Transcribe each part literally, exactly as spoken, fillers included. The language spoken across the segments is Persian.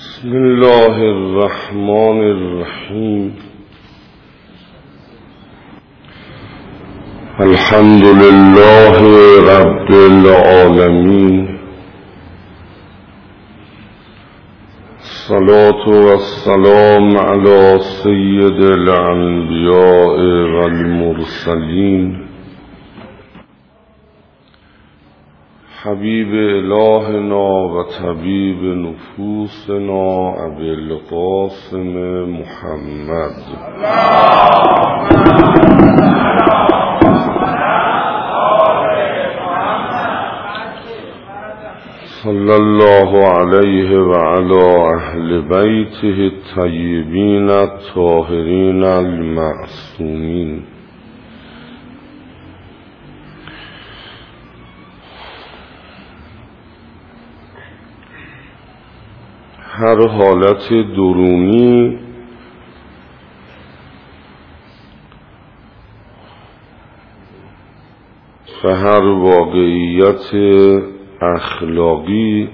بسم الله الرحمن الرحیم. الحمد لله رب العالمین، الصلاة والسلام على سید الانبیاء والمرسلین، حبیب الهنا و طبیب نفوسنا ابی القاسم محمد صلی الله علیه و علی اهل بیته الطیبین الطاهرین المعصومین. هر حالت درونی و هر واقعیت اخلاقی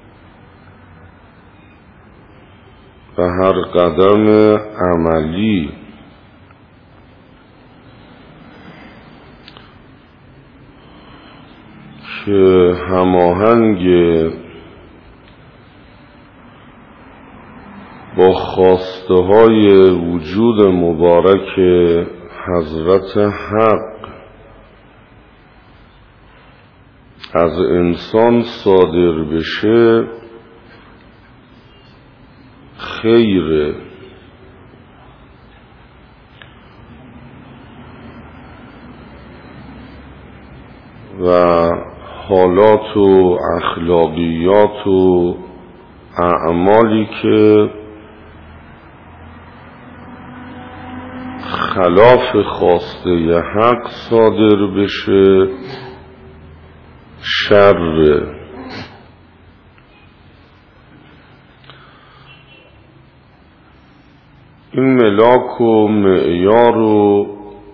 و هر قدم عملی که هماهنگ با خواسته های وجود مبارک حضرت حق از انسان صادر بشه خیره و حالات و اخلاقیات و اعمالی که خلاف خواسته حق صادر بشه شر. این ملاک و معیار و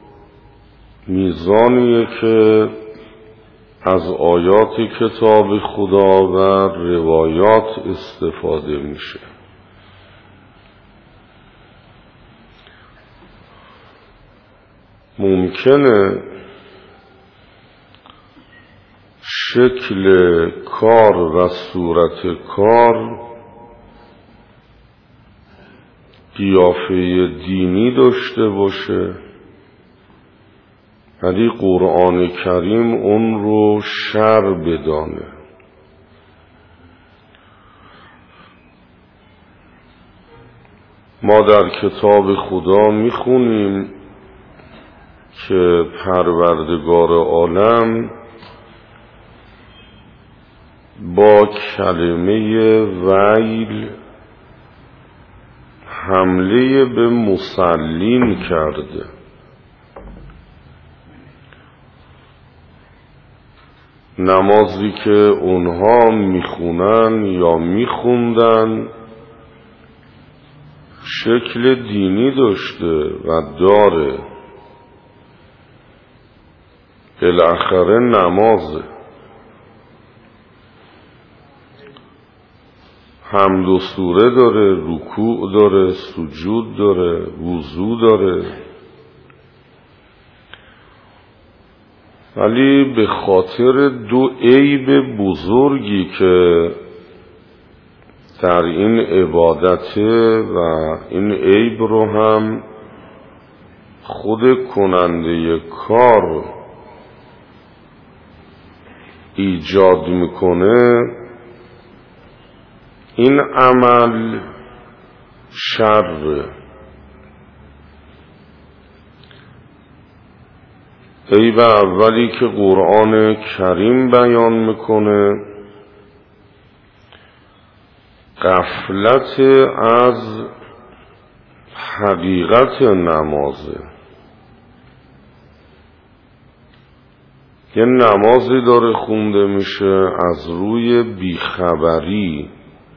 میزانیه که از آیات کتاب خدا و روایات استفاده میشه. ممکنه شکل کار و صورت کار قیافه دینی داشته باشه، ولی قرآن کریم اون رو شر بدانه. ما در کتاب خدا میخونیم که پروردگار عالم با کلمه ویل حمله به مصلین کرده. نمازی که اونها میخونن یا میخوندن شکل دینی داشته و داره، بالاخره نمازه، حمد و سوره داره، رکوع داره، سجود داره، وضو داره، ولی به خاطر دو عیب بزرگی که در این عبادته و این عیب رو هم خود کننده کار ایجاد میکنه، این عمل شر. عیب اولی که قرآن کریم بیان میکنه غفلت از حقیقت نمازه. یه نمازی داره خونده میشه از روی بیخبری،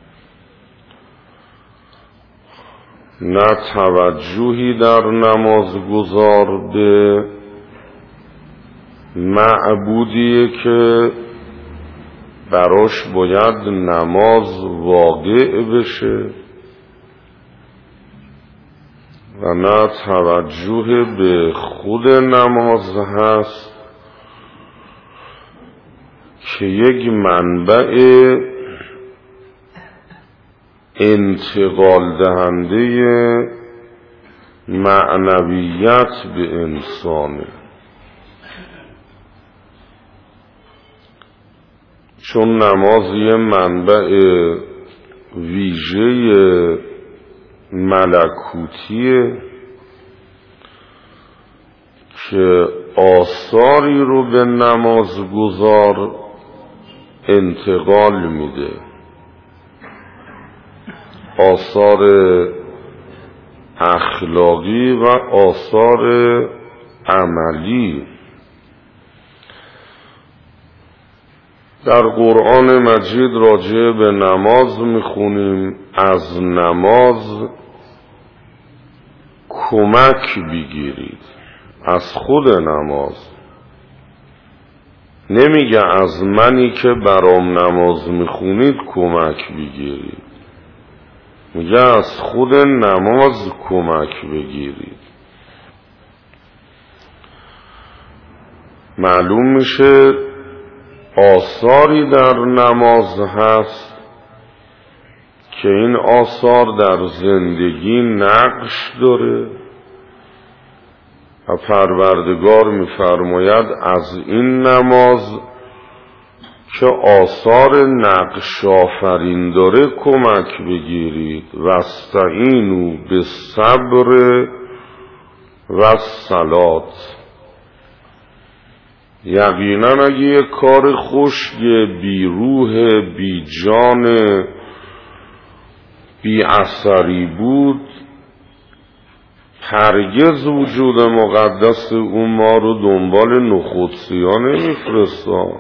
نه توجهی در نماز گذار به معبودیه که براش باید نماز واقع بشه و نه توجه به خود نماز هست که یک منبع انتقال دهنده معنویت به انسانه. چون نماز یه منبع ویژه ملکوتیه که آثاری رو به نمازگزار انتقال میده، آثار اخلاقی و آثار عملی. در قرآن مجید راجع به نماز میخونیم از نماز کمک بگیرید، از خود نماز. نمیگه از منی که برام نماز میخونید کمک بگیرید، میگه از خود نماز کمک بگیرید. معلوم میشه آثاری در نماز هست که این آثار در زندگی نقش داره و پروردگار میفرماید از این نماز که آثار نقش آفرین داره کمک بگیرید و استعینوا بالصبر و الصلات. یقینا اگه یه کار خشک بی روح بی جان بی اثری بود، هرگز وجود مقدس اون ما رو دنبال نخودسیا نمیفرستاد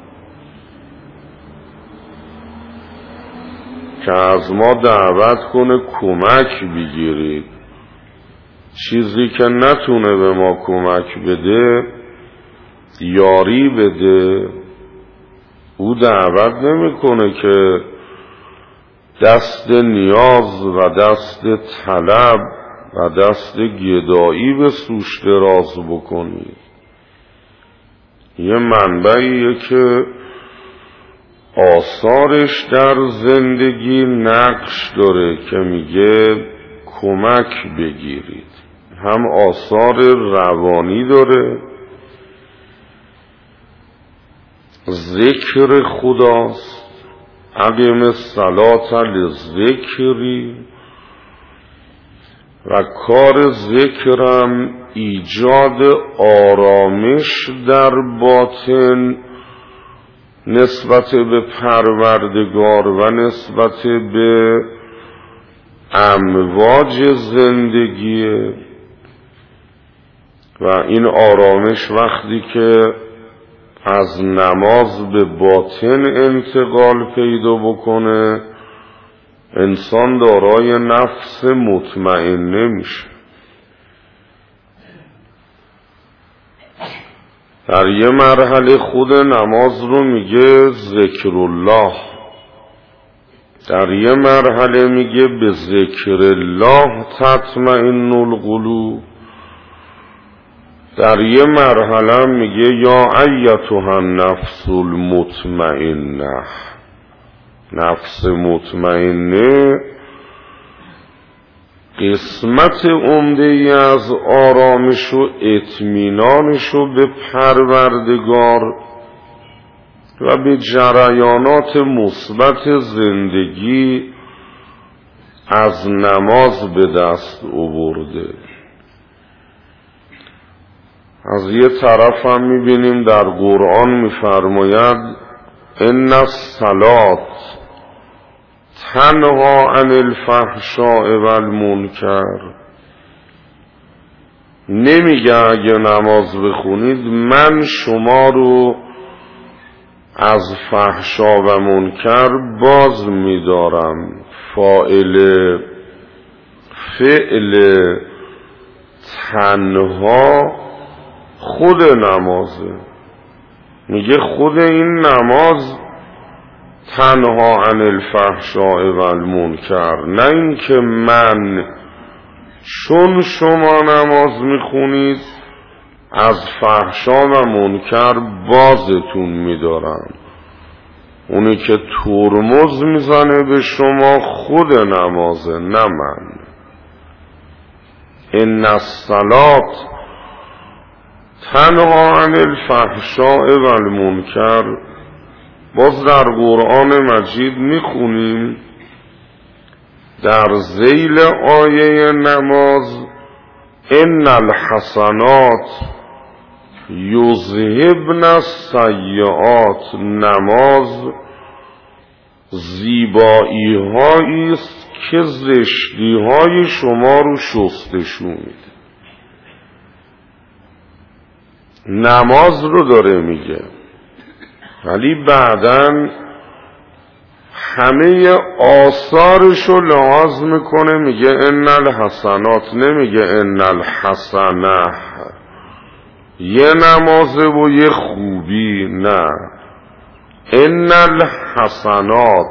که از ما دعوت کنه کمک بگیرید. چیزی که نتونه به ما کمک بده، یاری بده، او دعوت نمیکنه که دست نیاز و دست طلب و دست گدایی به سوش دراز بکنید. یه منبعیه که آثارش در زندگی نقش داره که میگه کمک بگیرید. هم آثار روانی داره، ذکر خداست، اقیم الصلاة للذکری، و کار ذکرم ایجاد آرامش در باطن نسبت به پروردگار و نسبت به امواج زندگی. و این آرامش وقتی که از نماز به باطن انتقال پیدا بکنه، انسان دارای نفس مطمئنه میشه. در یه مرحله خود نماز رو میگه ذکر الله، در یه مرحله میگه به ذکر الله تطمئن القلوب، در یه مرحله میگه یا ایتها النفس المطمئنه. نفس مطمئنه قسمت عمده ای از آرامش و اطمینانش و به پروردگار و به جریانات مثبت زندگی از نماز به دست آورده. از یه طرف هم میبینیم در قرآن میفرماید ان الصلاة تنها عن الفحشاء والمنکر. نمیگه اگه نماز بخونید من شما رو از فحشا و منکر باز میدارم. فاعل فعل تنها خود نمازه. میگه خود این نماز تنها عن الفحشاء و المنکر، نه اینکه من چون شما نماز میخونید از فحشا و منکر بازتون میدارم. اونی که ترمز میزنه به شما خود نمازه، نه من. ان الصلاة تنها عن الفحشاء و المنکر. باز در قرآن مجید میخونیم در ذیل آیه نماز ان الحسنات یذهبن السیئات. نماز زیبایی هایی است که زشتی های شما رو شستشو میده. نماز رو داره میگه، ولی بعدن همه آثارش رو لحاظ میکنه، میگه ان الحسنات، نمیگه ان الحسنه. یه نمازه و یه خوبی، نه. ان الحسنات،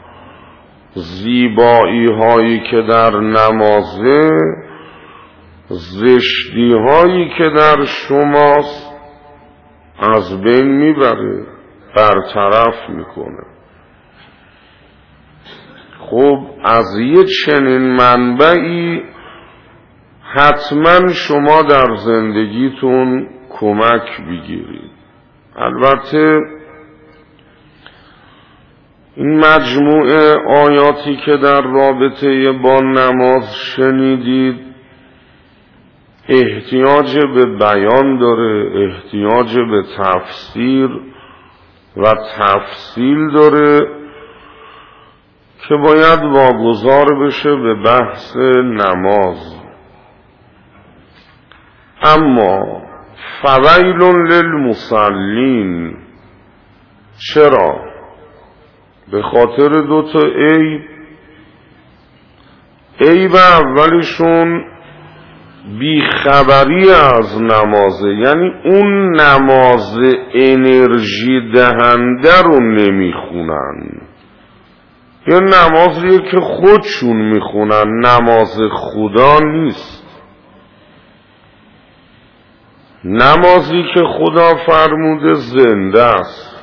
زیبایی هایی که در نمازه زشتی هایی که در شماست از بین میبره، برطرف میکنه. خب از یه چنین منبعی حتما شما در زندگیتون کمک بگیرید. البته این مجموعه آیاتی که در رابطه با نماز شنیدید احتیاج به بیان داره، احتیاج به تفسیر و تفصیل داره که باید واگذار بشه به بحث نماز. اما فویل للمصلین، چرا؟ به خاطر دو تا عیب. عیب اولشون بیخبری از نمازه، یعنی اون نماز انرژی دهنده رو نمیخونن. یه نمازیه که خودشون میخونن، نماز خدا نیست. نمازی که خدا فرموده زنده است.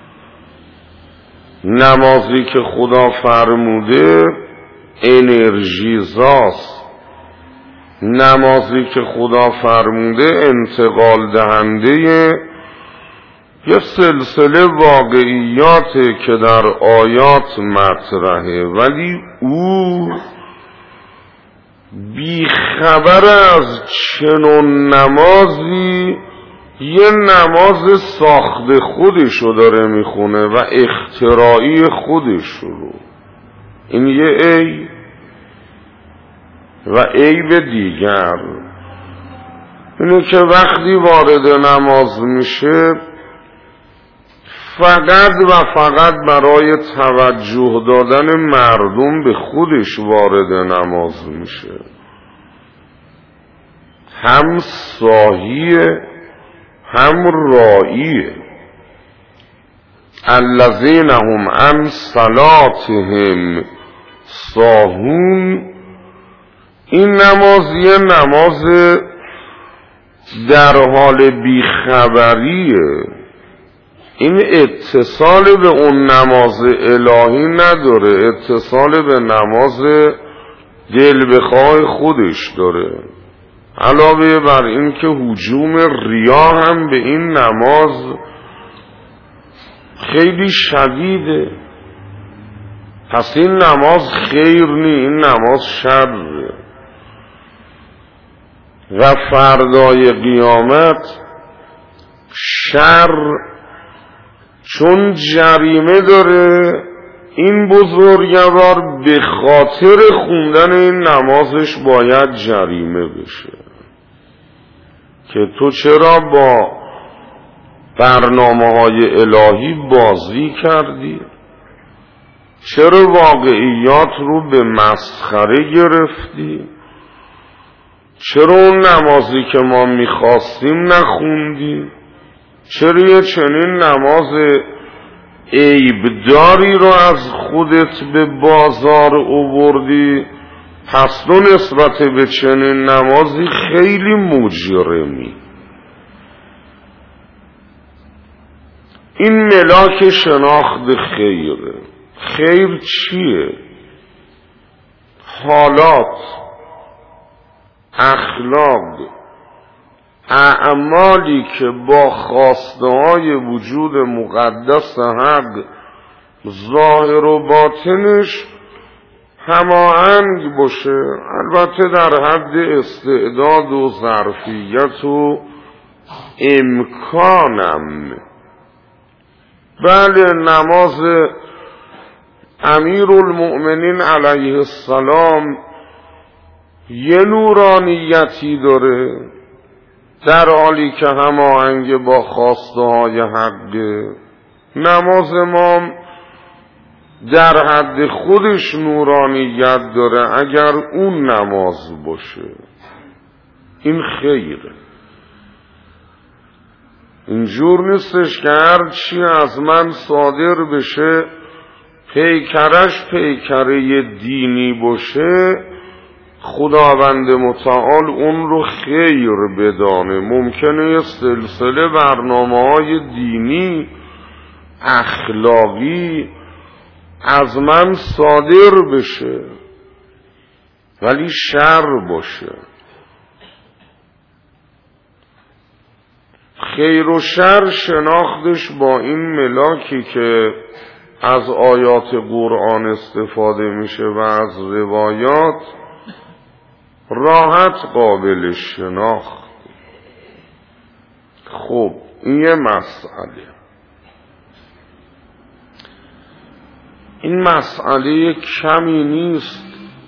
نمازی که خدا فرموده انرژی زاست. نمازی که خدا فرموده انتقال دهنده یه سلسله واقعیاته که در آیات مطرحه، ولی او بیخبر از چنون نمازی یه نماز ساخت خودشو داره میخونه و اختراعی خودشو رو. این یه عیب. و عیب دیگر اینه که وقتی وارد نماز میشه فقط و فقط برای توجه دادن مردم به خودش وارد نماز میشه. هم ساهیه هم رائیه. الذین هم عن صلاتهم ساهون. این نماز یه نماز در حال بیخبریه. این اتصال به اون نماز الهی نداره، اتصال به نماز دل بخواه خودش داره. علاوه بر این که هجوم ریا هم به این نماز خیلی شدیده. پس این نماز خیر نی، این نماز شره. و فردای قیامت شر چون جریمه داره، این بزرگوار به خاطر خوندن این نمازش باید جریمه بشه که تو چرا با برنامه های الهی بازی کردی؟ چرا واقعیات رو به مسخره گرفتی؟ چرا اون نمازی که ما میخواستیم نخوندی؟ چرا یه چنین نماز عیبداری رو از خودت به بازار آوردی، پس تو نسبت به چنین نمازی خیلی مجرمی. این ملاک شناخت خیره. خیر چیه؟ حالات، اخلاق، اعمالی که با خواسته های وجود مقدس حق ظاهر و باطنش هماهنگ باشه، البته در حد استعداد و ظرفیت و امکانم. بله، نماز امیرالمؤمنین علیه السلام یه نورانیتی داره، در حالی که هماهنگ با خواسته های حقه. نماز امام در حد خودش نورانیت داره اگر اون نماز باشه. این خیره. اینجور نیستش که هر چی از من صادر بشه پیکرش پیکره دینی باشه خداوند متعال اون رو خیر بدانه. ممکنه یه سلسله برنامه‌های دینی اخلاقی از من صادر بشه ولی شر باشه. خیر و شر شناختش با این ملاکی که از آیات قرآن استفاده میشه و از روایات راحت قابل شناخت. خب این یه مسئله. این مسئله کمی نیست،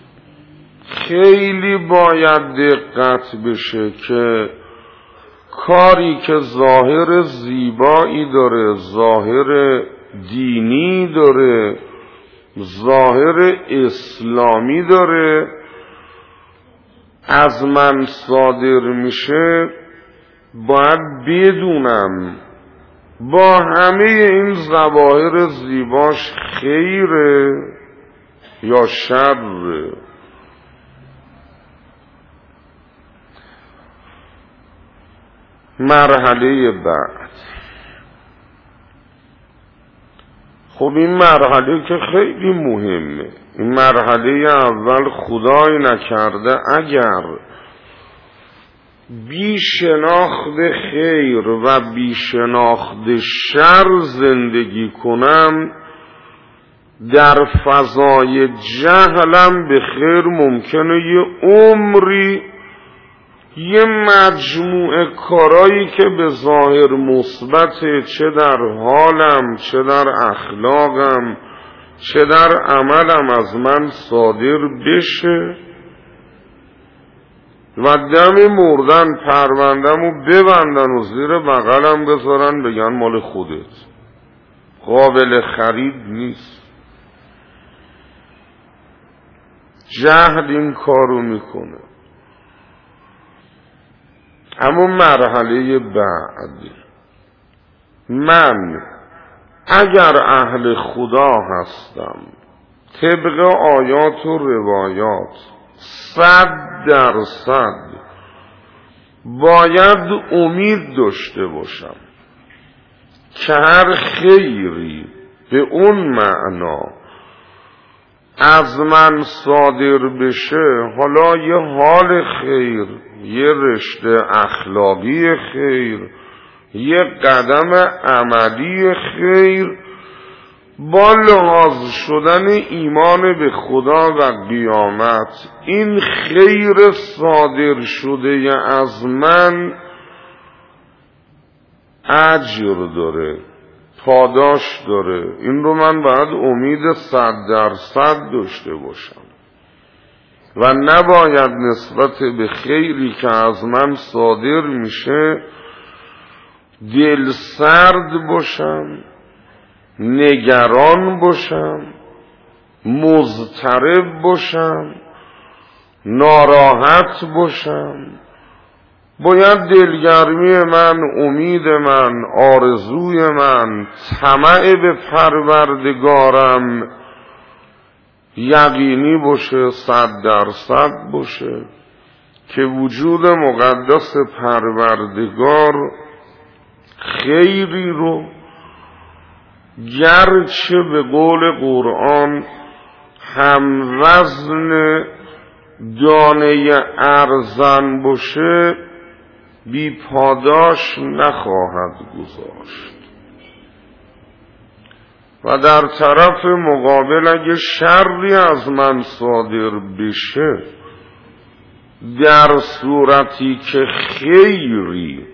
خیلی باید دقت بشه که کاری که ظاهر زیبایی داره، ظاهر دینی داره، ظاهر اسلامی داره، از من صادر میشه، باید بدونم با همه این ظواهر زیباش خیره یا شره. مرحله بعد. خب این مرحله که خیلی مهمه. این مرحله اول خدای نکرده اگر بی شناخت خیر و بی شناخت شر زندگی کنم، در فضای جهلم به خیر ممکنه یه عمری یه مجموعه کارایی که به ظاهر مثبته، چه در حالم، چه در اخلاقم، چه در عملم، از من صادر بشه و دم مردن پروندم و ببندن و زیر بغلم بذارن بگن مال خودت، قابل خرید نیست. جهل این کارو میکنه. اما مرحله بعد، من اگر اهل خدا هستم طبق آیات و روایات صد درصد باید امید داشته باشم که هر خیری به اون معنا از من صادر بشه، حالا یه حال خیر، یه رشته اخلاقی خیر، یه قدم عملی خیر، با لحاظ شدن ایمان به خدا و قیامت، این خیر صادر شده از من اجر داره، پاداش داره. این رو من باید امید صد درصد داشته باشم و نباید نسبت به خیری که از من صادر میشه دل سرد باشم، نگران باشم، مضطرب باشم، ناراحت باشم. باید دلگرمی من، امید من، آرزوی من، طمع به پروردگارم یقینی باشه، صد درصد باشه که وجود مقدس پروردگار خیری رو گرچه به قول قرآن هم وزن دانه ارزن باشه بی پاداش نخواهد گذاشت و در طرف مقابل اگه شری از من صادر بشه در صورتی که خیری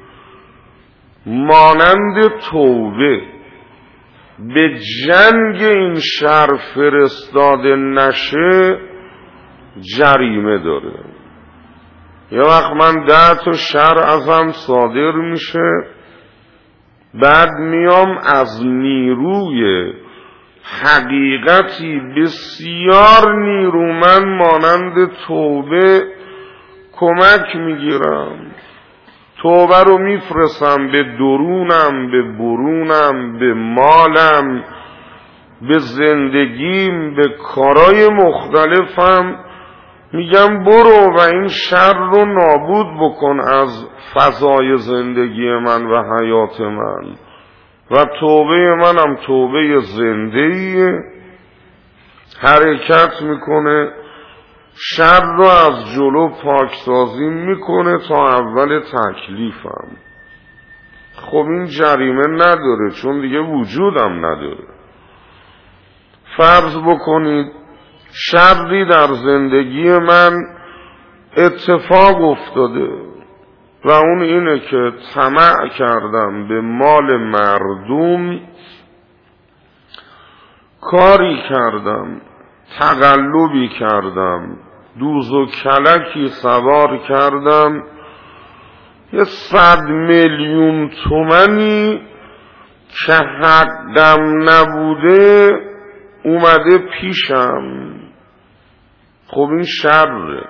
مانند توبه به جنگ این شر فرستاده نشه جریمه داره. یه وقت من ده تا شر ازم صادر میشه، بعد میام از نیروی حقیقتی بسیار نیرومند مانند توبه کمک میگیرم، توبه رو میفرستم به درونم، به برونم، به مالم، به زندگیم، به کارهای مختلفم، میگم برو و این شر رو نابود بکن از فضای زندگی من و حیات من و توبه منم توبه زندهیه، حرکت میکنه شر رو از جلو پاکسازی میکنه تا اول تکلیفم. خب این جریمه نداره چون دیگه وجودم نداره. فرض بکنید شری در زندگی من اتفاق افتاده و اون اینه که طمع کردم به مال مردم، کاری کردم، تقلبی کردم، دوز و کلکی سوار کردم، یه صد میلیون تومنی که حقم نبوده اومده پیشم. خب این شره.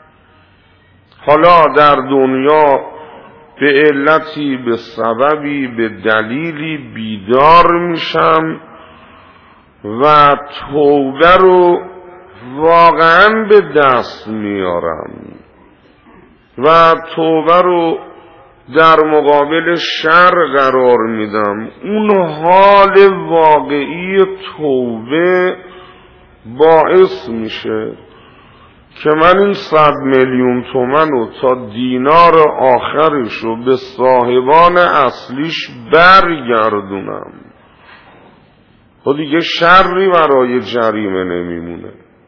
حالا در دنیا به علتی، به سببی، به دلیلی بیدار میشم و توبه رو واقعا به دست میارم و توبه رو در مقابل شر قرار میدم. اون حال واقعی توبه باعث میشه که من این صد میلیون تومن رو تا دینار آخرش رو به صاحبان اصلیش برگردونم و دیگه شری برای جریمه نمیمونه.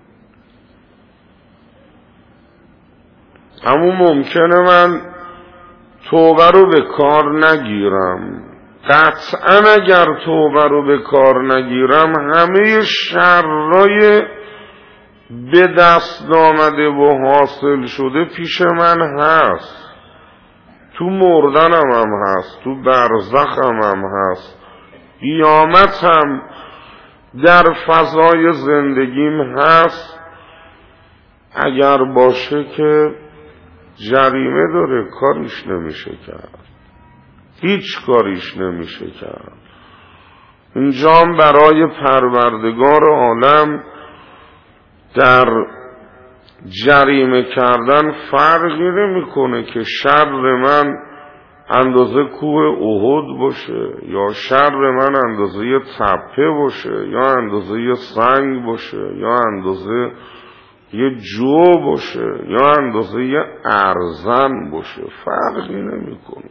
اما ممکنه من توبه رو به کار نگیرم. قطعا اگر توبه رو به کار نگیرم همه شرای به دست آمده و حاصل شده پیش من هست، تو مردنم هم هست، تو برزخم هم هست، قیامت هم در فضای زندگیم هست. اگر باشه که جریمه داره، کاریش نمیشه کرد، هیچ کاریش نمیشه کرد. اینجام برای پروردگار عالم در جریمه کردن فرقی نمیکنه که شر من اندازه کوه احد باشه یا شر من اندازه تپه باشه یا اندازه سنگ باشه یا اندازه یه جو باشه یا اندازه یه ارزن باشه، فرقی نمیکنه.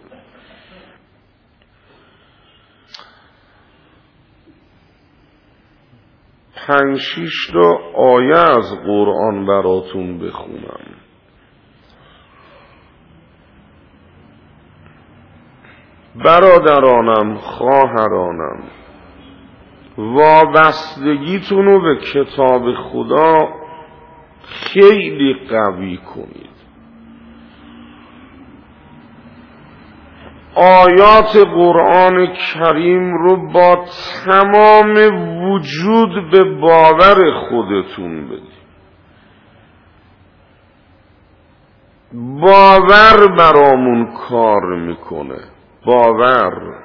پنج شیش تا آیه از قرآن براتون بخونم. برادرانم، خواهرانم، وابستگیتون رو به کتاب خدا خیلی قوی کنید. آیات قرآن کریم رو با تمام وجود به باور خودتون بدید. باور برامون کار میکنه. باور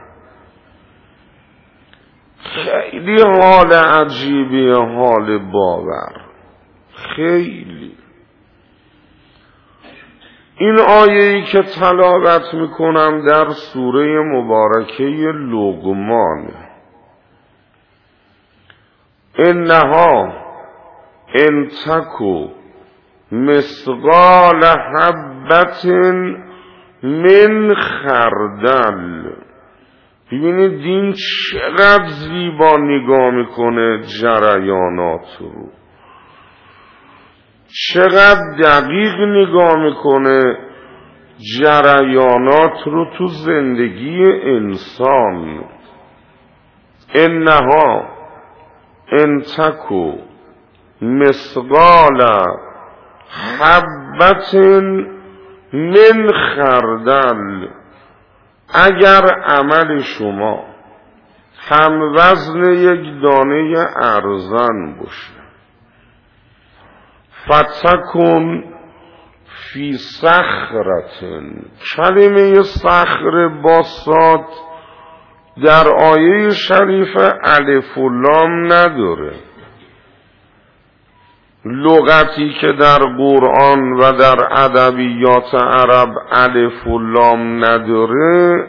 خیلی حال عجیبیه، حال باور خیلی. این آیه‌ای که تلاوت میکنم در سوره مبارکه لقمان، انها ان تکو مثقال حبة من خردل. ببینید دین چقدر زیبا نگاه میکنه جریانات رو، چقدر دقیق نگاه میکنه جریانات رو تو زندگی انسان. انها ان تکو مثقال حبة من خردل، اگر عمل شما هم وزن یک دانه ارزن باشه، فتکن فی صخرة، کلمه صخره با صاد در آیه شریف الف و لام نداره. لغتی که در قرآن و در ادبیات عرب الف و لام نداره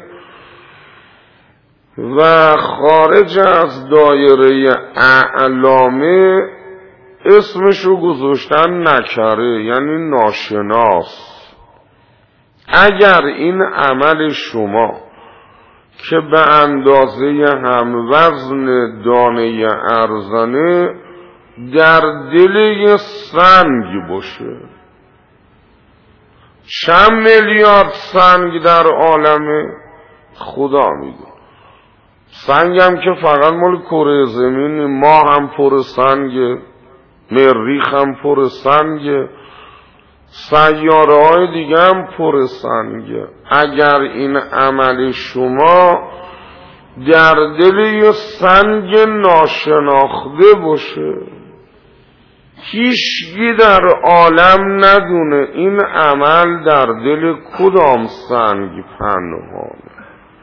و خارج از دایره اعلامه اسمشو گذاشتن نکره، یعنی ناشناس. اگر این عمل شما که به اندازه هم وزن دانه ارزنه در دل یه سنگ باشه، چند میلیارد سنگ در عالمه خدا میدونه. سنگ هم که فقط مال کره زمین، ما هم پر سنگ، مریخ هم پر سنگ، سیاره های دیگه هم پر سنگ. اگر این عمل شما در دل یه سنگ ناشناخته باشه، هیچکی در عالم ندونه این عمل در دل کدام سنگ پنهانه.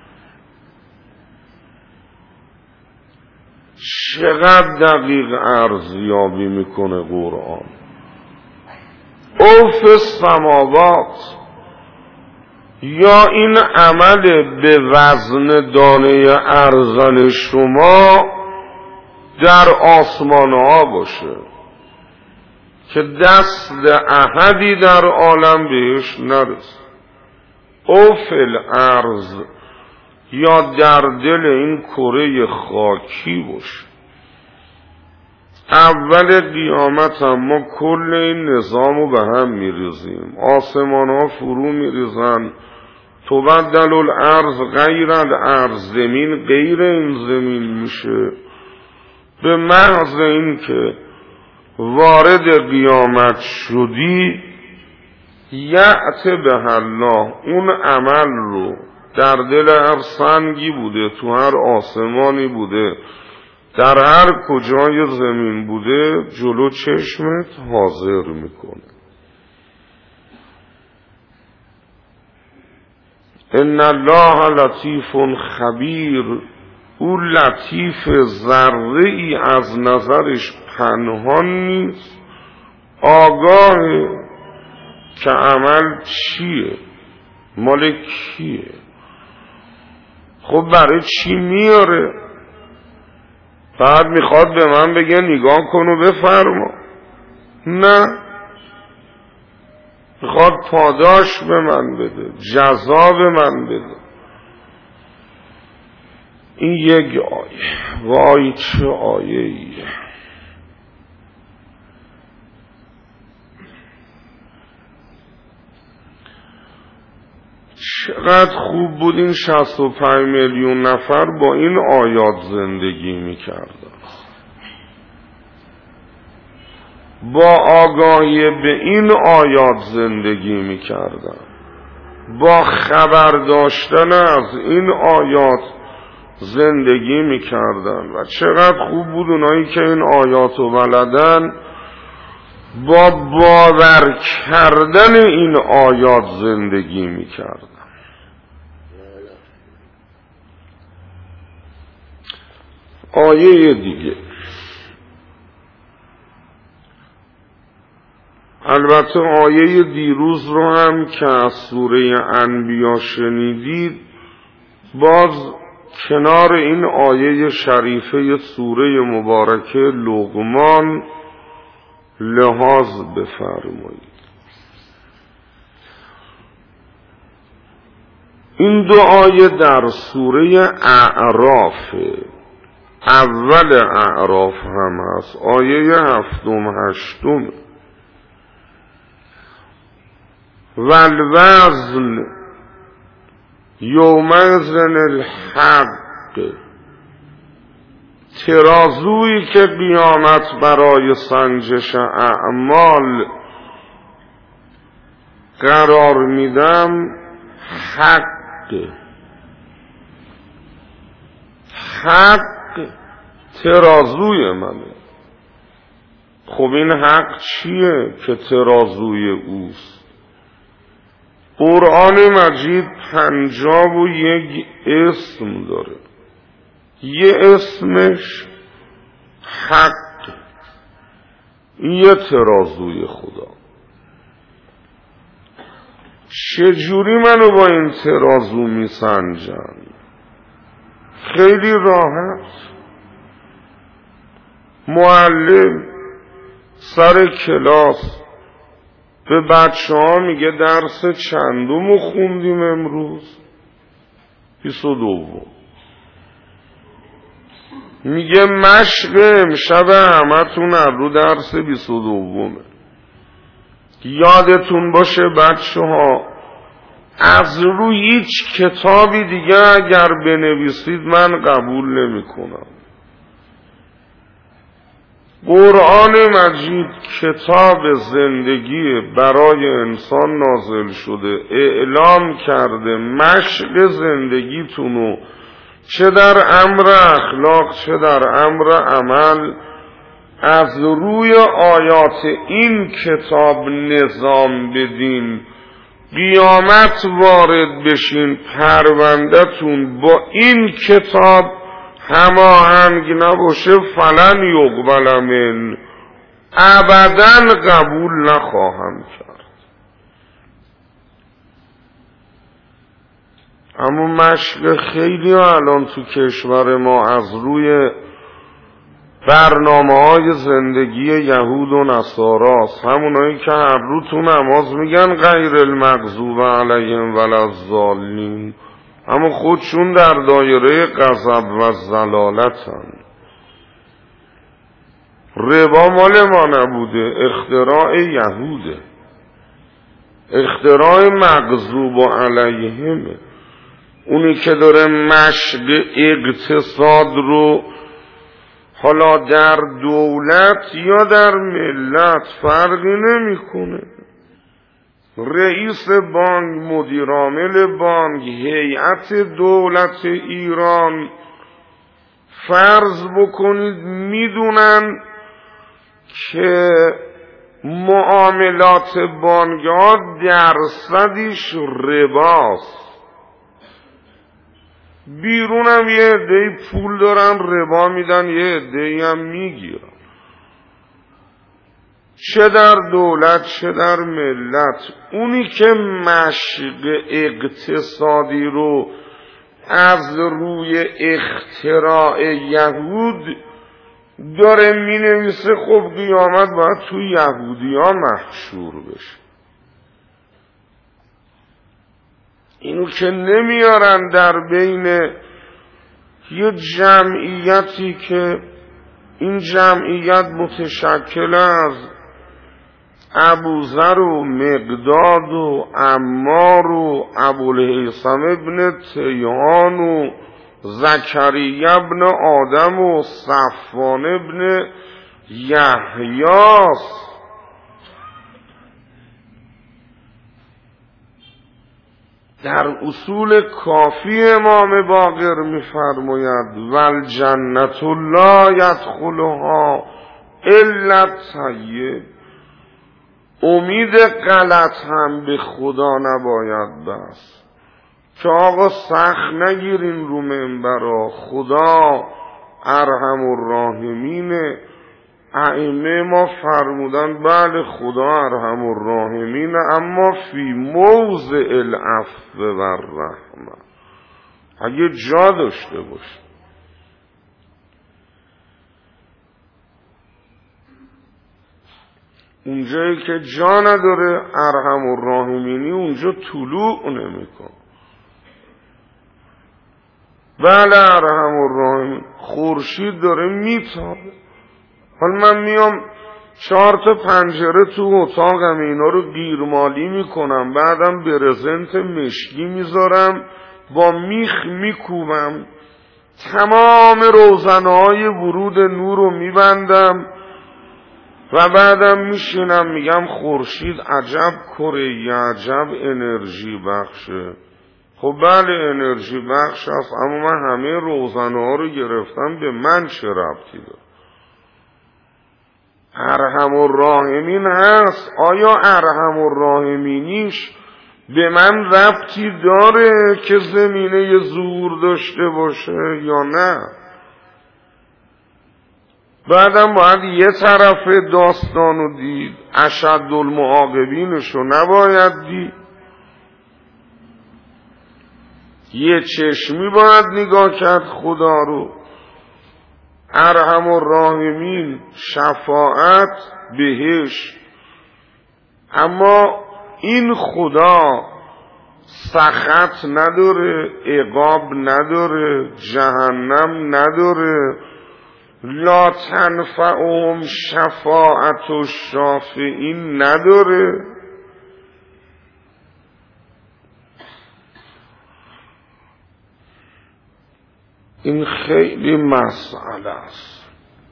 چقدر دقیق ارزیابی میکنه قرآن. اوف السماوات، یا این عمل به وزن دانه ارزن شما در آسمان ها باشه که دست احدی در عالم بهش نرسه. اوف الارض، یا در دل این کره خاکی باشه. اول قیامت هم ما کل این نظامو به هم میریزیم، آسمان ها فرو میریزن، تبدل الارض غیر الارض، زمین غیر این زمین میشه. به محض این که وارد قیامت شدی، یعت به الله، اون عمل رو در دل هر سنگی بوده، تو هر آسمانی بوده، در هر کجای زمین بوده، جلو چشمت حاضر میکنه. ان الله لطیف خبیر، او لطیف، ذره ای از نظرش پنهان نیست، آگاه که عمل چیه، مال کیه. خب برای چی میاره؟ بعد میخواد به من بگه نگاه کن و بفرما؟ نه، میخواد پاداش به من بده، جزا به من بده. این یک آیه. وای چه آیه ایه. چقدر خوب بود این شصت و پنج میلیون نفر با این آیات زندگی میکردن، با آگاهی به این آیات زندگی میکردن، با خبر داشتن از این آیات زندگی میکردن. و چقدر خوب بود اونایی که این آیاتو بلدن با باور کردن این آیات زندگی می کردم. آیه دیگه، البته آیه دیروز رو هم که از سوره انبیا شنیدید، باز کنار این آیه شریفه سوره مبارکه لقمان لحاظ بفرمایید. این دو آیه در سوره اعراف، اول اعراف هم هست، آیه هفتم هشتم. والوزن یومئذ الحق، ترازویی که قیامت برای سنجش اعمال قرار میدم حق. حق ترازوی منه. خب این حق چیه که ترازوی اوست؟ قرآن مجید پنجاب و یک اسم داره، یه اسمش حق، یه ترازوی خدا. چجوری منو با این ترازو میسنجن؟ خیلی راحت. معلم سر کلاس به بچه ها میگه درس چندمو خوندیم امروز؟ بیست و دوم. میگه مشق امشب همتون از رو درس بیست و دومه. یادتون باشه بچه ها، از رو هیچ کتابی دیگه اگر بنویسید من قبول نمی کنم. قرآن مجید کتاب زندگی برای انسان نازل شده، اعلام کرده مشق زندگیتونو چه در امر اخلاق چه در امر عمل از روی آیات این کتاب نظام بدین. قیامت وارد بشین پرونده‌تون با این کتاب هماهنگ نباشه فلن یقبل من، ابداً قبول نخواهم کرد. اما مشق خیلی الان تو کشور ما از روی برنامه های زندگی یهود و نصاراست، همونایی که هر رو تو نماز میگن غیر المغضوب علیهم ولا الضالین، اما خودشون در دایره غضب و ضلالتن. ربا مال ما نبوده، اختراع یهوده، اختراع مغضوب علیهمه. اونی که داره مشق اقتصاد رو حالا در دولت یا در ملت فرقی نمیکنه، رئیس بانک، مدیرعامل بانک، هیئت دولت ایران، فرض بکنید میدونن که معاملات بانک ها درصدش رباست، بیرون هم یه عده‌ای پول دارن ربا میدن، یه عده‌ای هم میگیرن. چه در دولت چه در ملت، اونی که مشق اقتصادی رو از روی اختراع یهود داره مینویسه، خب قیامت باید تو یهودی ها محشور بشه. اینو که نمیارن در بین یه جمعیتی که این جمعیت متشکل از ابوذر و مقداد و عمار و ابوالهیثم ابن تیهان و زکریا ابن آدم و صفوان ابن یحیاست. در اصول کافی امام باقر می‌فرماید والجنة لا یدخلها الا الطیب، امید غلط هم به خدا نباید بست که آقا سخت نگیرین رو منبرا، خدا ارحم الراحمینه. ائمه ما فرمودن بله خدا ارحم الراحمینه، اما فی موضع العفو و الرحمه، اگه جا داشته باشه. اونجایی که جا نداره ارحم الراحمینی اونجا طلوع نمیکن. بله ارحم الراحمین، خورشید داره میتابه، حالا من میام چهار تا پنجره تو اتاقم اینا رو گیرمالی میکنم، بعدم برزنت مشکی میذارم با میخ میکوبم، تمام روزنه‌های ورود نور رو میبندم و بعدم میشینم میگم خورشید عجب کره، عجب انرژی بخشه. خب بله انرژی بخش است، اما من همه روزنه‌ها رو گرفتم، به من چه ربطی داره؟ ارحم الراحمین هست، آیا ارحم الراحمینیش به من ربطی داره که زمینه ظهور داشته باشه یا نه؟ بعدم باید یه طرف داستانو دید، اشد المعاقبینشو نباید دید، یه چشمی باید نگاه کرد خدا رو. ارحم الراحمین شفاعت بهش، اما این خدا سخط نداره، عقاب نداره، جهنم نداره، لا تنفعهم شفاعت الشافعین نداره. این خیلی مسئله است.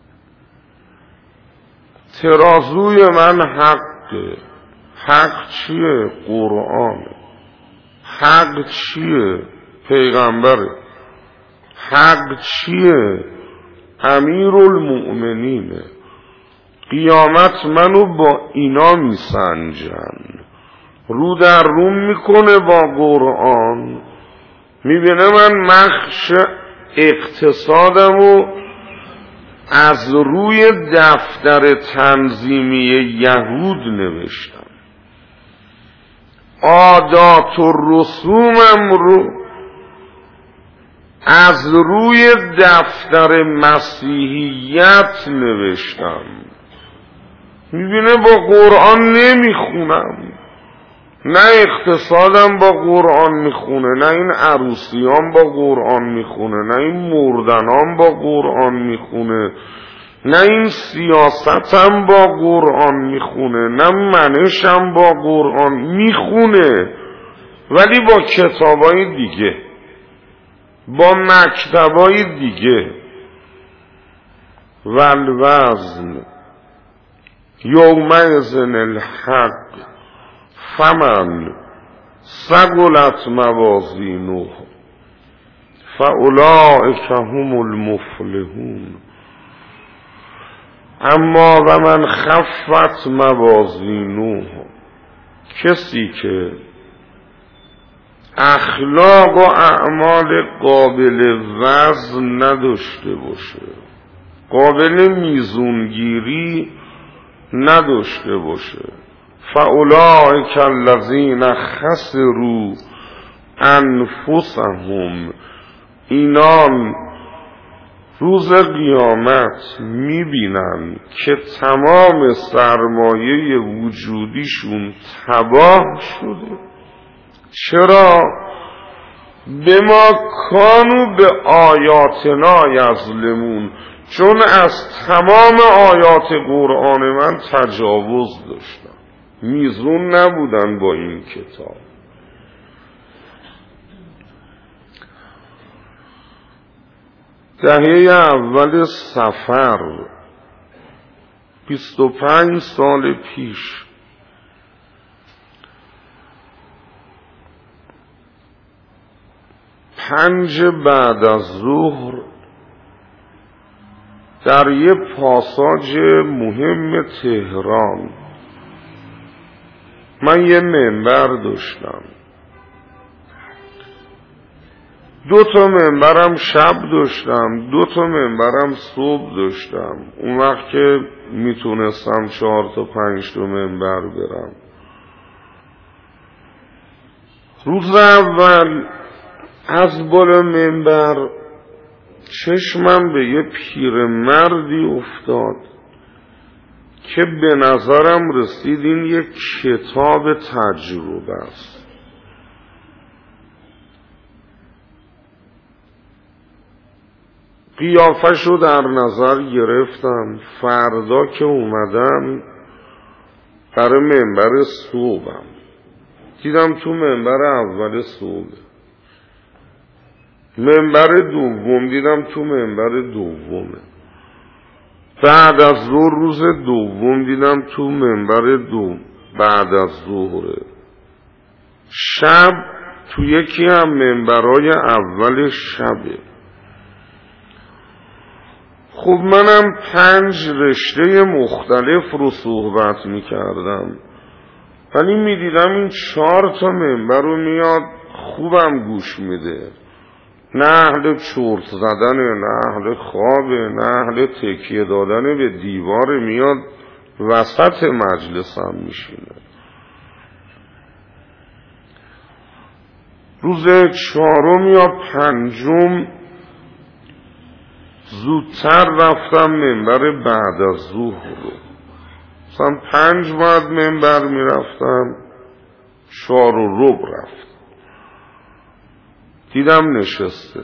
ترازوی من حقه. حق چیه؟ قرآنه. حق چیه؟ پیغمبره. حق چیه؟ امیرالمؤمنینه. قیامت منو با اینا میسنجن، رو در روم میکنه با قرآن، میبینه من مخش اقتصادمو از روی دفتر تنظیمی یهود نوشتم، عادات و رسومم رو از روی دفتر مسیحیت نوشتم. میبینه با قرآن نمیخونم، نه اقتصادم با قرآن میخونه، نه این عروسیام با قرآن میخونه، نه این مردنام با قرآن میخونه، نه این سیاستم با قرآن میخونه، نه منشم با قرآن میخونه، ولی با کتابای دیگه، با مکتبای دیگه. والوزن یومئذ الحق فمن ثقلت موازینه فاولئک هم المفلحون، اما و من خفت موازینه، کسی که اخلاق و اعمال قابل وزن نداشته باشه، قابل میزونگیری نداشته باشه، فاولئک الذین خسروا انفسهم، اینان روز قیامت میبینن که تمام سرمایه وجودیشون تباه شده. چرا؟ به ما کانو به آیاتنا یظلمون، چون از تمام آیات قرآن من تجاوز داشتن، میزون نبودن با این کتاب. دهه اول صفر، بیست و پنج سال پیش، پنج بعد از ظهر در یه پاساژ مهم تهران من یه منبر داشتم، دو تا منبرم شب داشتم، دو تا منبرم صبح داشتم. اون وقت که میتونستم چهار تا پنج تا منبر برم. روز اول از بالا منبر چشمم به یه پیرمردی افتاد که به نظرم رسید این یک کتاب تجربه است. قیافش رو در نظر گرفتم. فردا که اومدم برای منبر صبحم دیدم تو منبر اول صبح، منبر دوم دیدم تو منبر دومه، بعد از ظهر روز دوم دیدم تو منبر دوم بعد از ظهره، شب تو یکی هم منبرای اول شبه. خب منم پنج رشته مختلف رو صحبت می کردم، ولی می دیدم این چهار تا منبر رو میاد خوبم گوش میده، نه اهل چرت زدنه، نه اهل خوابه، نه اهل تکیه دادن به دیوار، میاد وسط مجلسم میشینه. روز چهارم یا پنجم زودتر رفتم منبر بعد از ظهر رو، مثلا پنج بعد منبر میرفتم، چهار و ربع رفت، دیدم نشسته،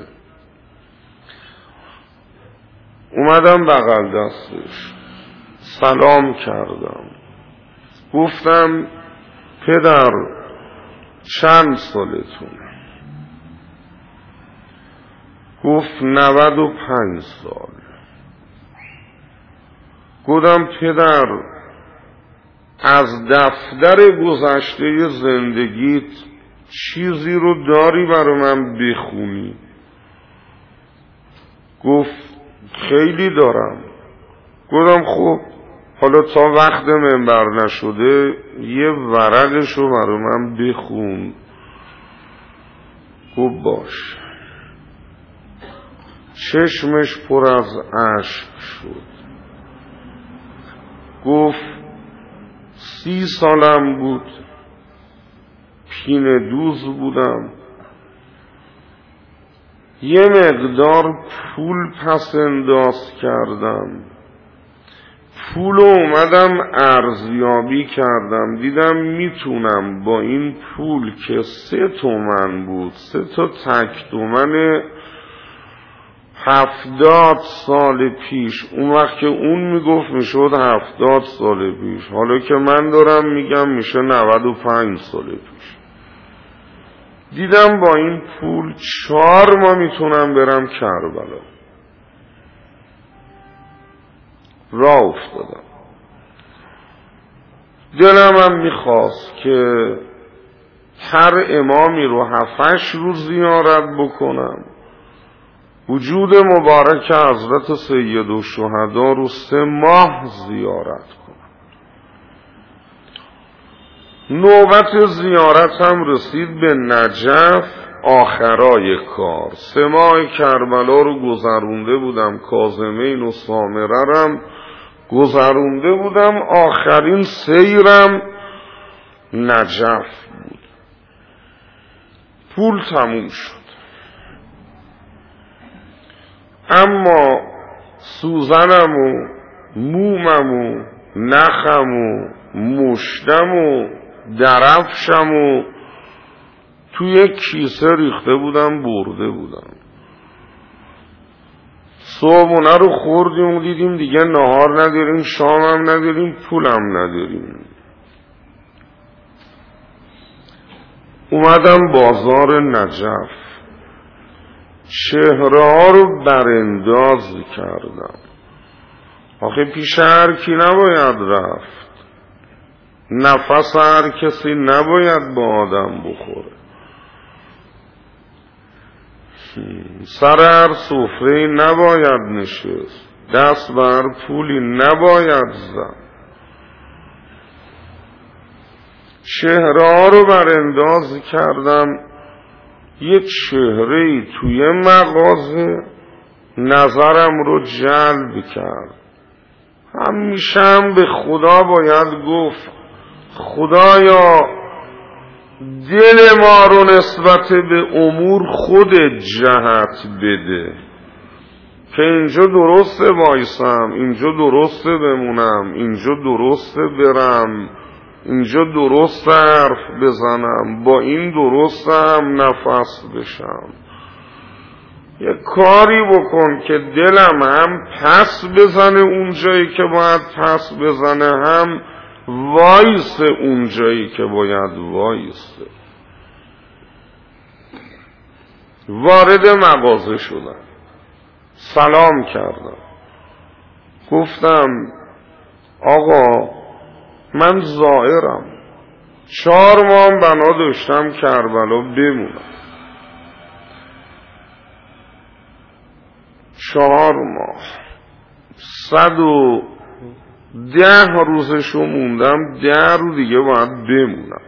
اومدم بغل دستش سلام کردم، گفتم پدر چند سالتونه؟ گفت نود و پنج سال. گفتم پدر از دفتر گذشته زندگیت چیزی رو داری برای من بخونی؟ گفت خیلی دارم. گفتم خب حالا تا وقت منبر نشده یه ورقش رو برای من بخون. گفت باش. چشمش پر از اشک شد. گفت سی سالم بود، پینه دوز بودم، یه مقدار پول پس انداز کردم، پول اومدم ارزیابی کردم، دیدم میتونم با این پول که سه تومن بود، سه تا تک تومن هفتاد سال پیش، اون وقت که اون میگفت میشد هفتاد سال پیش، حالا که من دارم میگم میشه نود و پنج سال پیش، دیدم با این پول چهار ماه میتونم برم کربلا. راه افتادم. دلم هم میخواست که هر امامی رو هفتش روز زیارت بکنم، وجود مبارک حضرت سیدالشهدا رو سه ماه زیارت کنم. نوبت زیارتم رسید به نجف آخرای کار. سه ماه کربلا رو گذرونده بودم، کاظمین و سامره رم گذرونده بودم، آخرین سیرم نجف بود. پول تموم شد، اما سوزنم و مومم و نخم و مشتم و درفشم و توی کیسه ریخته بودم برده بودم. صبحونه رو خوردیم و دیدیم دیگه نهار نداریم، شامم نداریم، پولم نداریم. اومدم بازار نجف، چهره ها رو برانداز کردم. آخه پیش هر کی نباید رفت، نفس هر کسی نباید با آدم بخوره، سر هر سفره نباید نشست، دست بر پولی نباید زد. چهره ها رو برانداز کردم. یک چهره‌ای توی مغازه نظرم رو جلب کرد. همیشه هم به خدا باید گفت خدایا دل ما رو نسبت به امور خودت جهت بده که اینجا درسته وایسم، اینجا درسته بمونم، اینجا درسته برم، اینجا درست حرف بزنم، با این درستم نفس بشم. یه کاری بکن که دلم هم پس بزنه اون جایی که باید پس بزنه، هم وایسه اون جایی که باید وایسه. وارد مغازه شدم، سلام کردم، گفتم آقا من زائرم، چهار ماه بنا داشتم کربلا بمونم، چهار ماه صد و ده روزشو موندم، ده رو دیگه باید بمونم،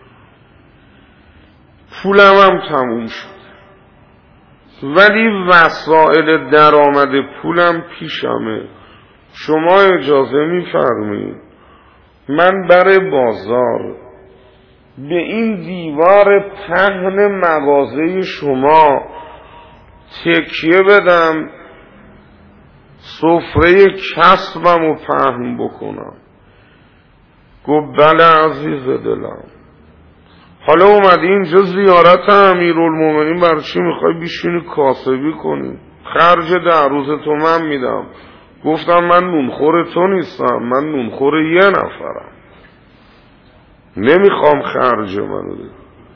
پولم هم تموم شد ولی وسایل درآمد پولم پیشمه. شما اجازه میفرمایید من بر بازار به این دیوار پهن مغازه شما تکیه بدم، سفره کسبم و پهن بکنم؟ گفت بله عزیز دلم. حالا اومدی اینجا زیارت امیرالمومنین، برای چی میخوای بشینی کاسبی کنی؟ خرج ده روز تو من میدم. گفتم من نونخور تو نیستم، من نونخور یه نفرم، نمیخوام خرج منو بده.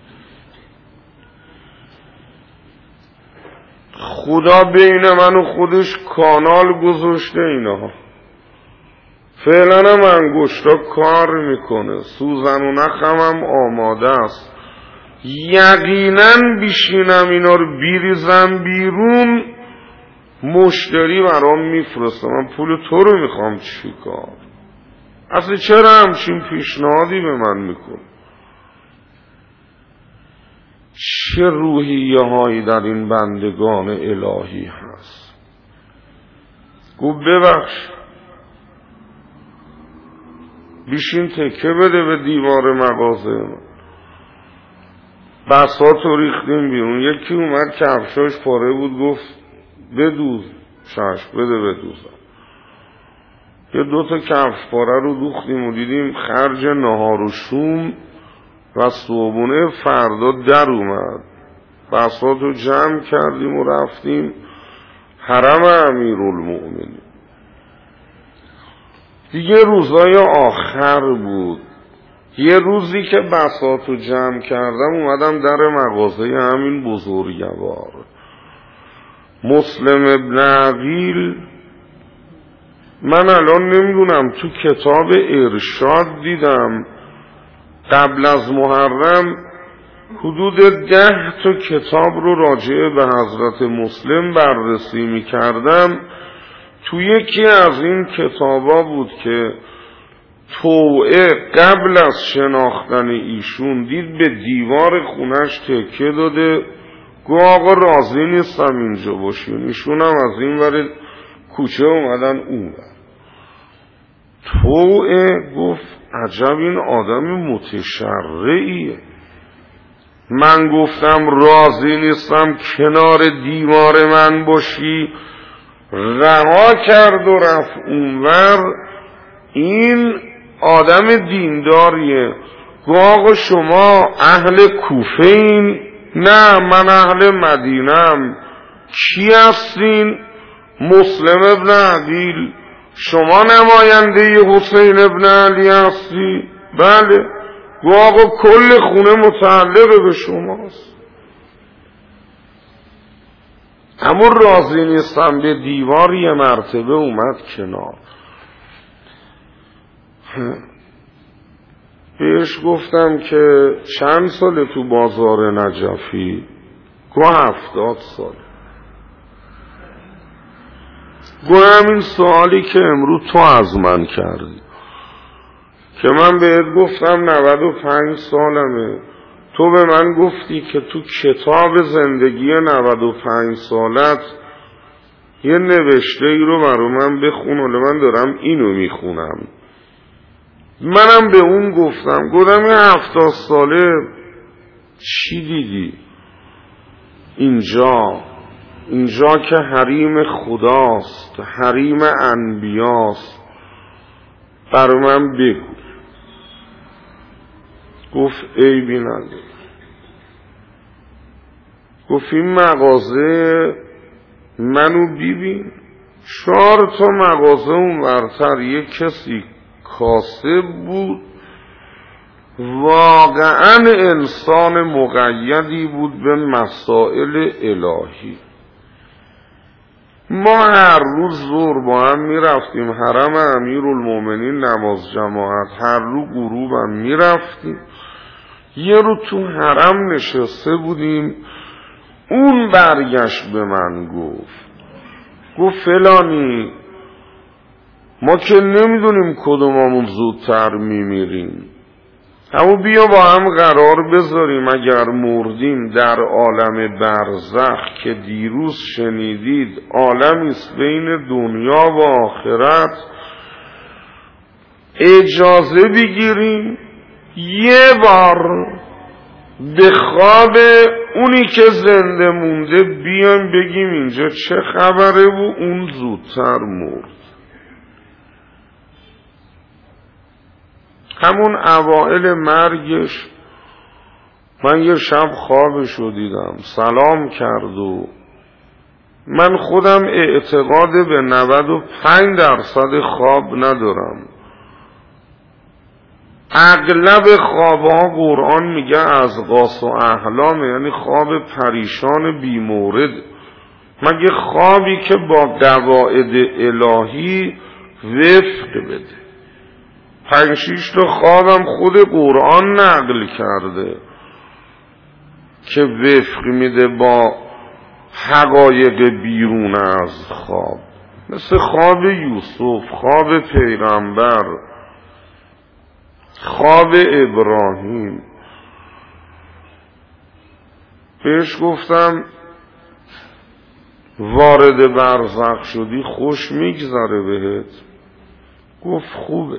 خدا بین من و خودش کانال گذاشته اینها. فعلا هم انگشتا کار میکنه، سوزن و نخم هم آماده است. یقینا بیشینم اینا رو بیریزم بیرون، مشتری برام میفرسته. من پول تو رو میخوام چی کار؟ اصلا چرا همچین پیشنهادی به من میکن؟ چه روحیه هایی در این بندگان الهی هست. گفت ببخش، بیشین تکه بده به دیوار مغازه من. بساطو ریختیم بیرون. یکی اومد کفشاش پاره بود، گفت بدوز. چشم بده بدوزم. یه دوتا کفش پاره رو دوختیم و دیدیم خرج نهار و شوم و صبحونه فردا در اومد. بساطو جمع کردیم و رفتیم حرم امیرالمومنین. دیگه روزای آخر بود. یه روزی که بساطو جمع کردم اومدم در مغازه همین بزرگوار مسلم ابن عقیل. من الان نمیدونم تو کتاب ارشاد دیدم قبل از محرم حدود ده تا کتاب رو راجع به حضرت مسلم بررسی میکردم. تو یکی از این کتابا بود که توعه قبل از شناختن ایشون دید به دیوار خونش تکیه داده، گفت آقا راضی نیستم اینجا باشین. ایشون هم از این ور کوچه اومدن اون ور. توعه گفت عجب این آدم متشرعیه. من گفتم راضی نیستم کنار دیوار من باشی، رها کرد و رفت اونور. این آدم دینداریه. گفت آقا شما اهل کوفه این؟ نه من اهل مدینم. کی هستین؟ مسلم ابن عقیل. شما نماینده حسین ابن علی هستی؟ بله. گفت آقا کل خونه متعلق به شماست. اما راضی نیستم به دیوار یه مرتبه اومد کنار. بهش گفتم که چند سال تو بازار نجفی؟ گفت هفتاد سال. گفت همین سوالی که امروز تو از من کردی که من بهت گفتم نود و پنج سالمه، تو به من گفتی که تو کتاب زندگی نود و پنج سالت یه نوشته ای رو برای من بخون، ولی من دارم اینو میخونم. منم به اون گفتم گفتم یه هفتاد ساله چی دیدی؟ اینجا اینجا که حریم خداست، حریم انبیاست، برای من بگو. گفت عیبی نداره. گفت این مغازه منو بیبین، چهار تا مغازه اون ورتر یک کسی کاسب بود، واقعا انسان مقیدی بود به مسائل الهی. ما هر روز ظهر با هم میرفتیم حرم امیرالمومنین نماز جماعت، هر رو غروب هم میرفتیم. یه رو تو حرم نشسته بودیم، اون برگشت به من گفت گفت فلانی ما که نمیدونیم کدوممون زودتر میمیریم، اما بیا با هم قرار بذاریم اگر مردیم در عالم برزخ که دیروز شنیدید عالمی است بین دنیا و آخرت، اجازه بگیریم یه بار به خواب اونی که زنده مونده بیایم بگیم اینجا چه خبره و اون زودتر مرد. همون اوائل مرگش من یه شب خوابشو دیدم، سلام کرد و من خودم اعتقاد به نود و پنج درصد خواب ندارم. اغلب خوابها قرآن میگه از قاص و احلام، یعنی خواب پریشان بیمورد، مگه خوابی که با قواعد الهی وفق بده. پنج شیش تا خوابم خود قرآن نقل کرده که وفق میده با حقایق بیرون از خواب، مثل خواب یوسف، خواب پیغمبر، خواب ابراهیم. بهش گفتم وارد برزخ شدی خوش میگذره بهت؟ گفت خوبه.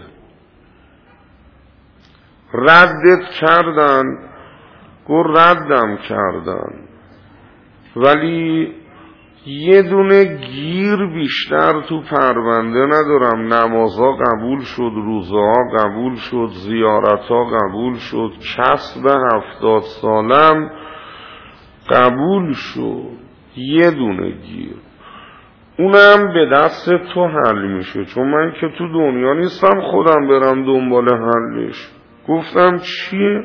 ردت کردن؟ گفت ردم کردن، ولی یه دونه گیر بیشتر تو پرونده ندارم. نمازها قبول شد، روزها قبول شد، زیارتها قبول شد، کسب هفتاد سالم قبول شد. یه دونه گیر، اونم به دست تو حل میشه، چون من که تو دنیا نیستم خودم برم دنبال حلش. گفتم چیه؟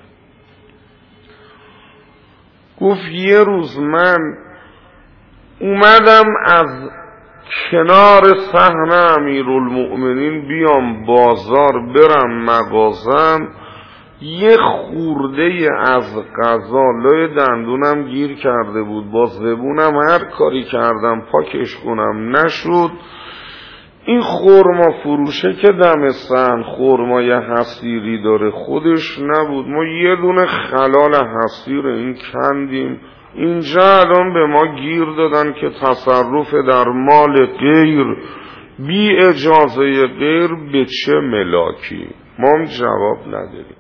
گفت یه روز من اومدم از کنار صحن امیرالمؤمنین بیام بازار برم مغازم، یه خورده از غذا لای دندونم گیر کرده بود، با زبونم هر کاری کردم پاکش کنم نشد. این خرما فروشه که دم صحن خرمای حصیری داره خودش نبود، ما یه دونه خلال حصیر این کندیم. اینجا الان به ما گیر دادن که تصرف در مال غیر بی اجازه غیر به چه ملاکی؟ ما هم جواب نداریم.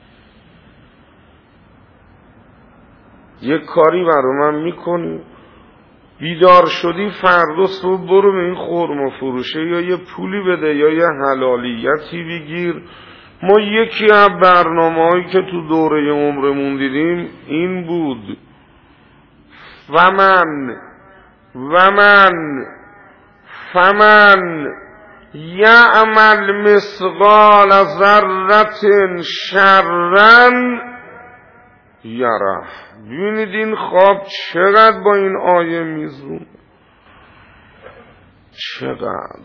یک کاری برای من میکنی؟ بیدار شدی فردا صبح برو به این خرما فروشه یا یه پولی بده یا یه حلالیتی بگیر. ما یکی از برنامه هایی که تو دوره عمرمون دیدیم این بود: و من و من فمن یعمل مثقال ذره شرا یره. ببینید این خواب چقدر با این آیه میزون، چقدر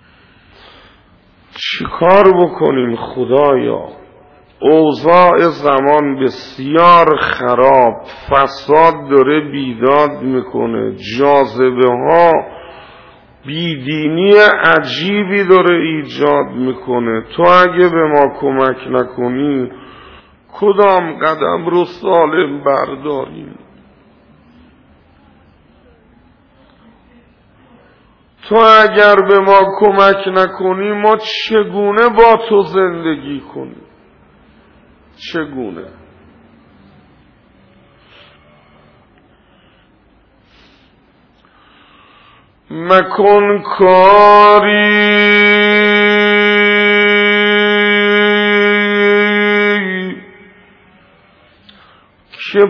چیکار بکنیم خدایا؟ اوضاع زمان بسیار خراب، فساد داره بیداد میکنه، جاذبه ها بیدینی عجیبی داره ایجاد میکنه. تو اگه به ما کمک نکنی کدام قدم رو سالم برداریم؟ تو اگر به ما کمک نکنی ما چگونه با تو زندگی کنیم؟ چگونه؟ مکن کاری که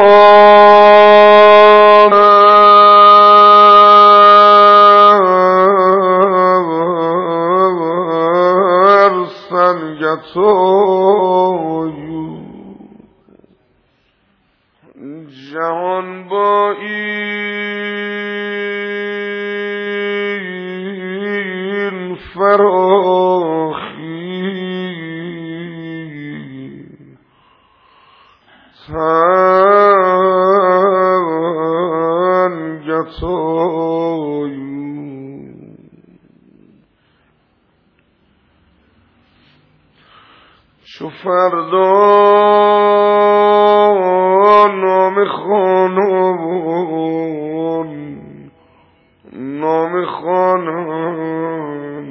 پار سنگتویو جهان با این فراخی سنگتویو چو فردا نام خانان نام خانان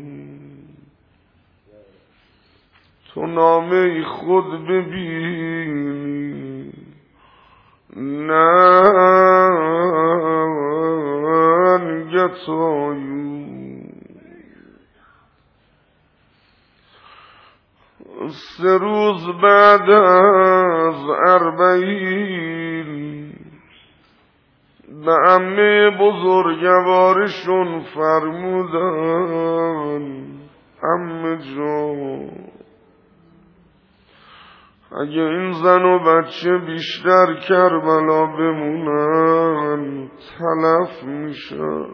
تو نامه خود ببینی ننگتایو سه روز بعد از اربعین به عمه بزرگوارشون فرمودن عمه جان اگه این زن و بچه بیشتر کربلا بمونن تلف میشن.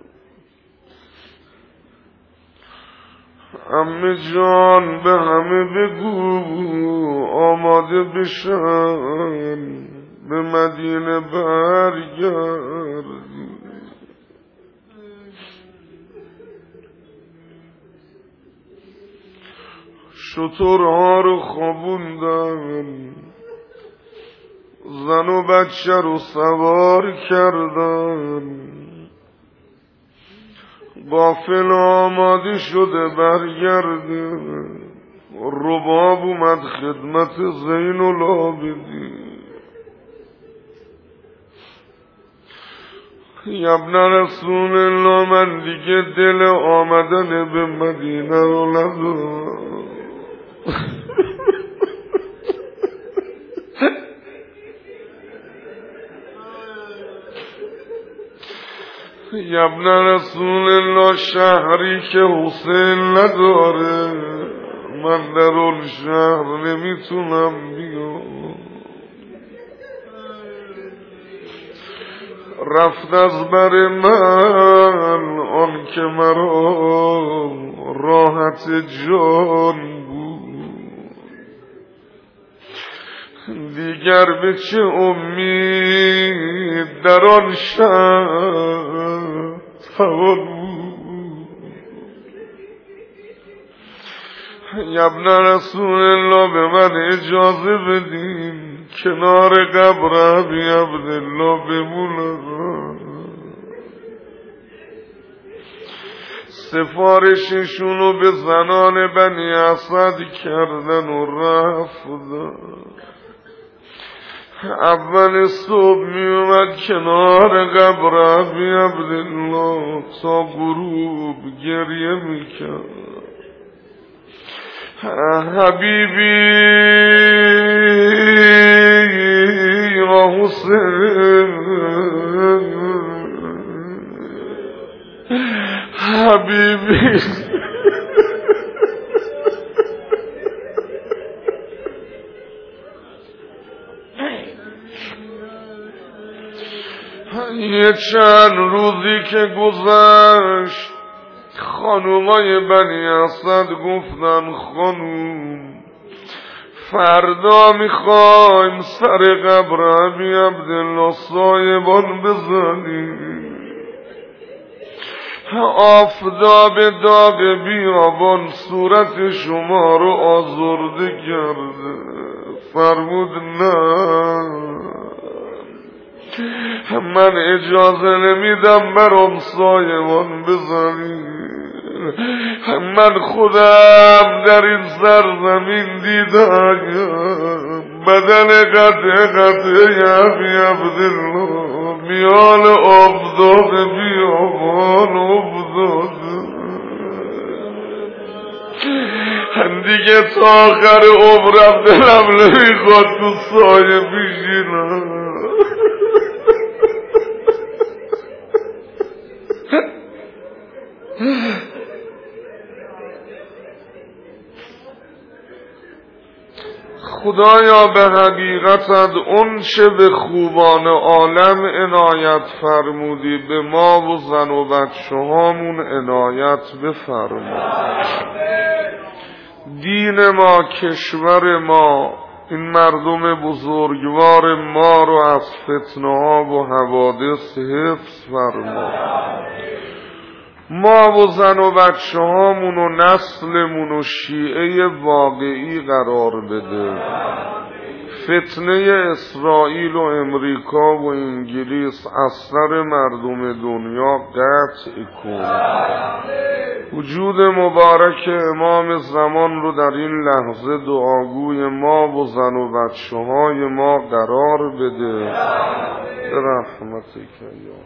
عمه جان به همه بگو آماده بشن به مدینه برگردی. شترها رو خوابوندن زن و بچه رو سوار کردن غافل آماده شده برگرده. رباب اومد خدمت زین العابدین ابن رسول الله من دیگه دل آمدن به مدینه رو ندارم. ابن رسول الله شهری که حسین نداره من در اون شهر نمیتونم بیام. رفت از بر من آن که مرا راحت جان بود دیگر به چه امید در آن شهر توان بود. ابن رسول الله به من اجازه بدین کنار قبر ابی عبدالله بمونم. سفارششونو به زنان بنی اسد کردن و رفتن. اول صبح می اومد کنار قبر ابی عبدالله تا غروب گریه میکرد. حبیبی و حسین حبیبی یه چند روزی که گذشت خانومای بنی اسد گفتن خانوم فردا میخوایم سر قبر ابی عبدالله سایبان بزنیم. آفتاب داغ بیابان صورت شما رو آزرده کرده. فرمود نه، من اجازه نمیدم برام سایمان بزنی. من خودم در این سرزمین دیدم بدن قطع قطع یبی عبدالله میان آفتاب بیابان افتاده. دیگه تا آخر عمرم دلم نمیخواد تو سایه بشینم. خدایا به حقیقتت اون چه به خوبان عالم عنایت فرمودی به ما و زن و بچه هامون عنایت بفرما. دین ما، کشور ما، این مردم بزرگوار ما رو از فتنه ها و حوادث حفظ فرما. ما و زن و بچه هامون و نسلمون و شیعه واقعی قرار بده. فتنه اسرائیل و امریکا و انگلیس از سر مردم دنیا قطع کن. وجود مبارک امام زمان رو در این لحظه دعاگوی ما و زن و بچه های ما قرار بده. به رحمتک یا